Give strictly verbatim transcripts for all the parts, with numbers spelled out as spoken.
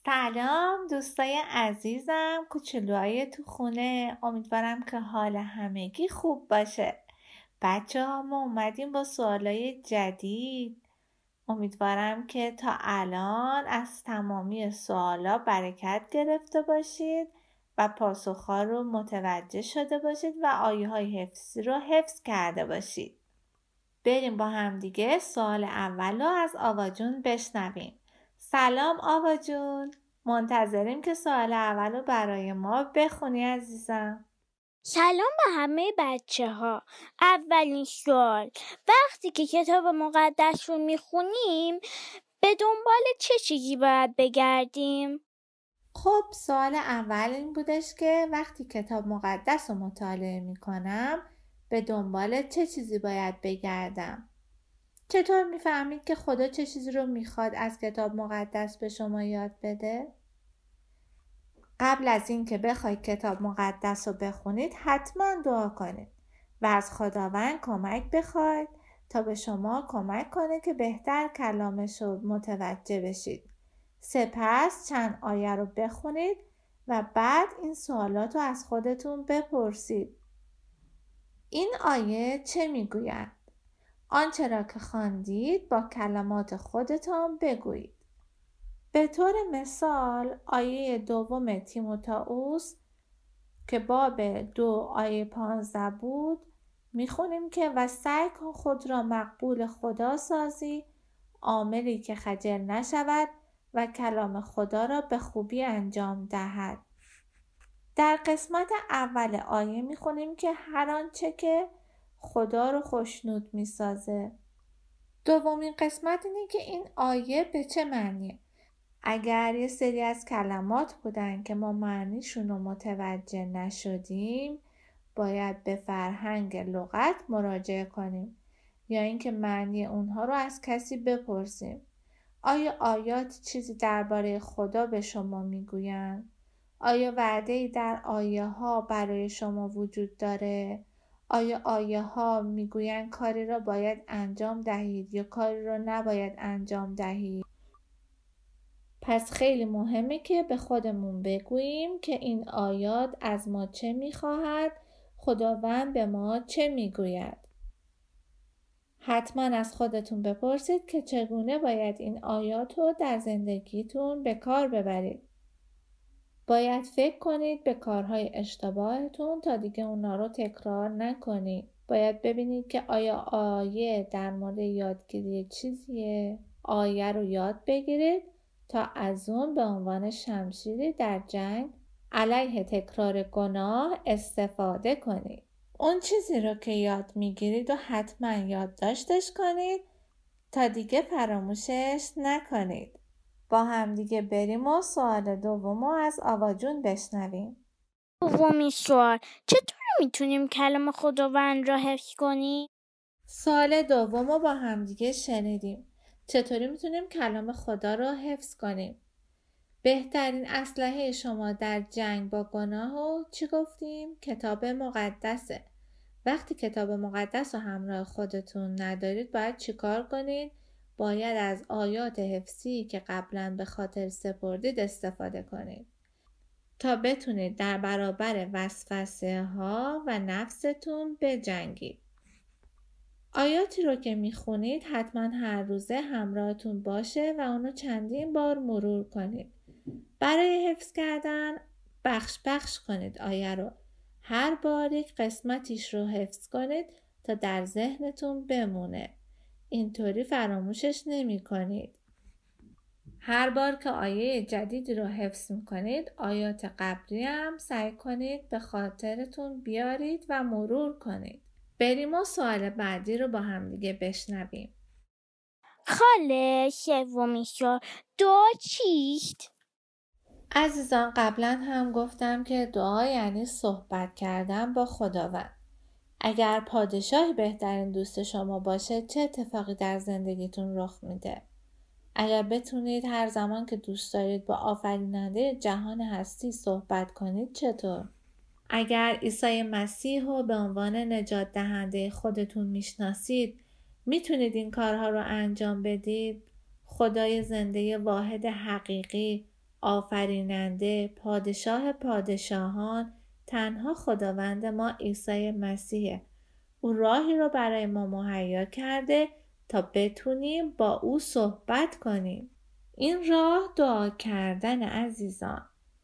سلام دوستای عزیزم، کوچولوهای تو خونه. امیدوارم که حال همگی خوب باشه. بچه ها ما اومدیم با سوالای جدید. امیدوارم که تا الان از تمامی سوالا برکت گرفته باشید و پاسخها رو متوجه شده باشید و آیه های حفظی رو حفظ کرده باشید. بریم با هم دیگه سوال اول رو از آوا جون بشنویم. سلام آوا جون، منتظریم که سوال اول رو برای ما بخونی عزیزم. سلام به همه بچه ها. اولین سوال، وقتی که کتاب مقدس رو میخونیم به دنبال چه چیزی باید بگردیم؟ خب سوال اول این بودش که وقتی کتاب مقدس رو مطالعه میکنم به دنبال چه چیزی باید بگردم؟ چطور میفهمید که خدا چه چیزی رو میخواد از کتاب مقدس به شما یاد بده؟ قبل از این که بخواید کتاب مقدس رو بخونید حتما دعا کنید و از خداوند کمک بخواید تا به شما کمک کنه که بهتر کلامش رو متوجه بشید. سپس چند آیه رو بخونید و بعد این سوالات رو از خودتون بپرسید. این آیه چه میگوید؟ آنچه را که خواندید با کلمات خودتان بگویید. به طور مثال آیه دوم تیموتائوس که باب دو آیه پانزده بود میخونیم که و سعی کن خود را مقبول خدا سازی، عاملی که خجل نشود و کلام خدا را به خوبی انجام دهد. در قسمت اول آیه میخونیم که هر آنچه که خدا رو خوشنود میسازه. دومین قسمت اینه که این آیه به چه معنیه؟ اگر یه سری از کلمات بودن که ما معنیشون رو متوجه نشدیم باید به فرهنگ لغت مراجعه کنیم یا اینکه معنی اونها رو از کسی بپرسیم. آیا آیات چیزی درباره خدا به شما میگوین؟ آیا وعده‌ای در آیه ها برای شما وجود داره؟ آیا آیه ها میگوین کاری را باید انجام دهید یا کاری را نباید انجام دهید؟ پس خیلی مهمه که به خودمون بگوییم که این آیات از ما چه میخواهد، خداوند به ما چه میگوید. حتما از خودتون بپرسید که چگونه باید این آیات رو در زندگیتون به کار ببرید. باید فکر کنید به کارهای اشتباهتون تا دیگه اونا رو تکرار نکنید. باید ببینید که آیا آیه در مورد یادگیری چیزیه؟ آیه رو یاد بگیرید تا از اون به عنوان شمشیری در جنگ علیه تکرار گناه استفاده کنید. اون چیزی رو که یاد میگیرید و حتما یادداشتش کنید تا دیگه فراموشش نکنید. با هم دیگه بریم و سوال دوم رو از آوا جون بشنویم. دومین سوال، چطور میتونیم کلام خداوند را حفظ کنیم؟ سوال دوم رو با هم دیگه شنیدیم. چطوری میتونیم کلام خدا رو حفظ کنیم؟ بهترین اسلحه شما در جنگ با گناه رو چی گفتیم؟ کتاب مقدسه. وقتی کتاب مقدس رو همراه خودتون ندارید باید چی کار کنید؟ باید از آیات حفظی که قبلا به خاطر سپردید استفاده کنید تا بتونید در برابر وسوسه ها و نفستون بجنگید. آیاتی رو که میخونید حتما هر روزه همراهتون باشه و اونو چندین بار مرور کنید. برای حفظ کردن بخش بخش کنید آیه رو. هر بار یک قسمتیش رو حفظ کنید تا در ذهنتون بمونه. اینطوری فراموشش نمی کنید. هر بار که آیه جدیدی رو حفظ میکنید آیات قبلی هم سعی کنید به خاطرتون بیارید و مرور کنید. بریم و سوال بعدی رو با هم دیگه بشنویم. خاله سومین سوال، دعا چیست؟ عزیزان قبلا هم گفتم که دعا یعنی صحبت کردن با خداوند. اگر پادشاهی بهترین دوست شما باشه چه اتفاقی در زندگیتون رخ میده؟ اگر بتونید هر زمان که دوست دارید با آفریننده جهان هستی صحبت کنید چطور؟ اگر عیسی مسیح رو به عنوان نجات دهنده خودتون میشناسید میتونید این کارها رو انجام بدید؟ خدای زنده واحد حقیقی آفریننده، پادشاه پادشاهان، تنها خداوند ما عیسی مسیحه. او راهی رو برای ما مهیا کرده تا بتونیم با او صحبت کنیم. این راه دعا کردن عزیزان.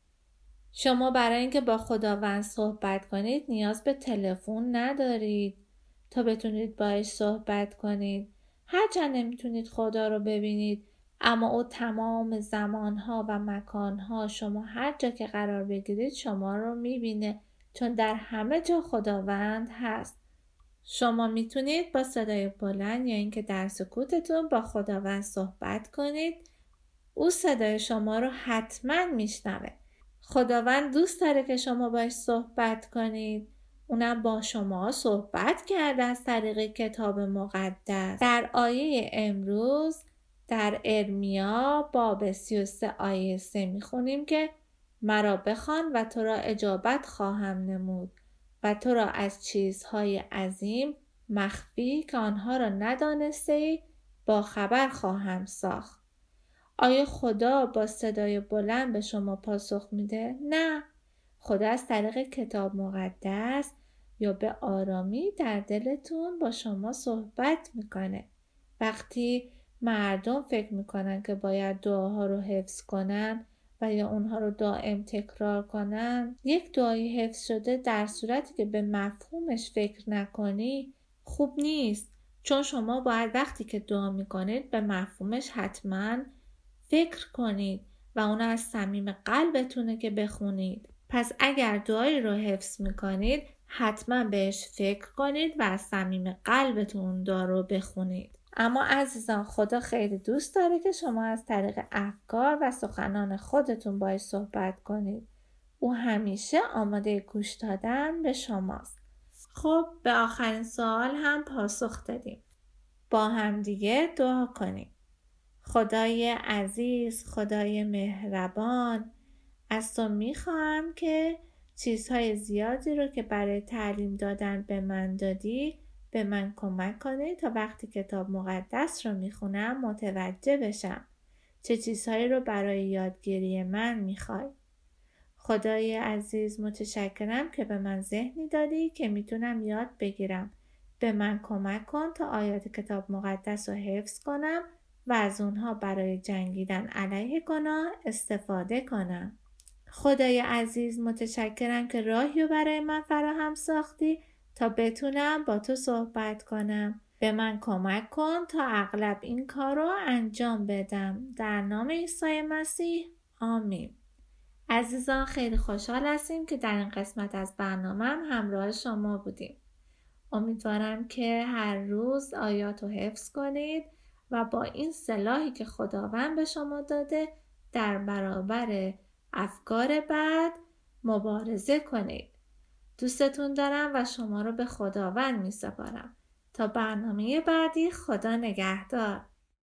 شما برای اینکه با خداوند صحبت کنید نیاز به تلفن ندارید تا بتونید باهاش صحبت کنید. هرچند نمیتونید خدا رو ببینید، اما او تمام زمانها و مکانها، شما هر جا که قرار بگیرید شما رو میبینه، چون در همه جا خداوند هست. شما میتونید با صدای بلند یا اینکه در سکوتتون با خداوند صحبت کنید. او صدای شما رو حتما میشنوه. خداوند دوست داره که شما باش صحبت کنید. اونم با شما صحبت کرده از طریق کتاب مقدس. در آیه امروز در ارمیا باب سی و سه آیه سه میخونیم که مرا بخوان و تو را اجابت خواهم نمود و تو را از چیزهای عظیم مخفی که آنها را ندانسته ای با خبر خواهم ساخت. آیا خدا با صدای بلند به شما پاسخ میده؟ نه. خدا از طریق کتاب مقدس یا به آرامی در دلتون با شما صحبت میکنه. وقتی مردم فکر میکنن که باید دعاها رو حفظ کنن و یا اونها رو دائم تکرار کنن، یک دعایی حفظ شده در صورتی که به مفهومش فکر نکنی خوب نیست، چون شما باید وقتی که دعا میکنید به مفهومش حتما فکر کنید و اون از صمیم قلبتونه که بخونید. پس اگر دعایی رو حفظ میکنید حتما بهش فکر کنید و از صمیم قلبتون دعا رو بخونید. اما عزیزان، خدا خیلی دوست داره که شما از طریق افکار و سخنان خودتون باهاش صحبت کنید. او همیشه آماده گوش دادن به شماست. خب به آخرین سوال هم پاسخ دادیم. با هم دیگه دعا کنیم. خدای عزیز، خدای مهربان، از تو میخواهم که چیزهای زیادی رو که برای تعلیم دادن به من دادی به من کمک کنی تا وقتی کتاب مقدس رو میخونم متوجه بشم چه چیزهایی رو برای یادگیری من میخوای. خدای عزیز، متشکرم که به من ذهنی دادی که میتونم یاد بگیرم. به من کمک کن تا آیات کتاب مقدس رو حفظ کنم و از اونها برای جنگیدن علیه گناه استفاده کنم. خدای عزیز، متشکرم که راهی رو برای من فراهم ساختی تا بتونم با تو صحبت کنم. به من کمک کن تا اغلب این کار رو انجام بدم. در نام عیسی مسیح، آمین. عزیزان، خیلی خوشحال هستیم که در این قسمت از برنامه‌ام همراه شما بودیم. امیدوارم که هر روز آیات رو حفظ کنید و با این سلاحی که خداوند به شما داده در برابر افکار بد مبارزه کنید. دوستتون دارم و شما رو به خداوند می سپارم. تا برنامه بعدی، خدا نگهدار.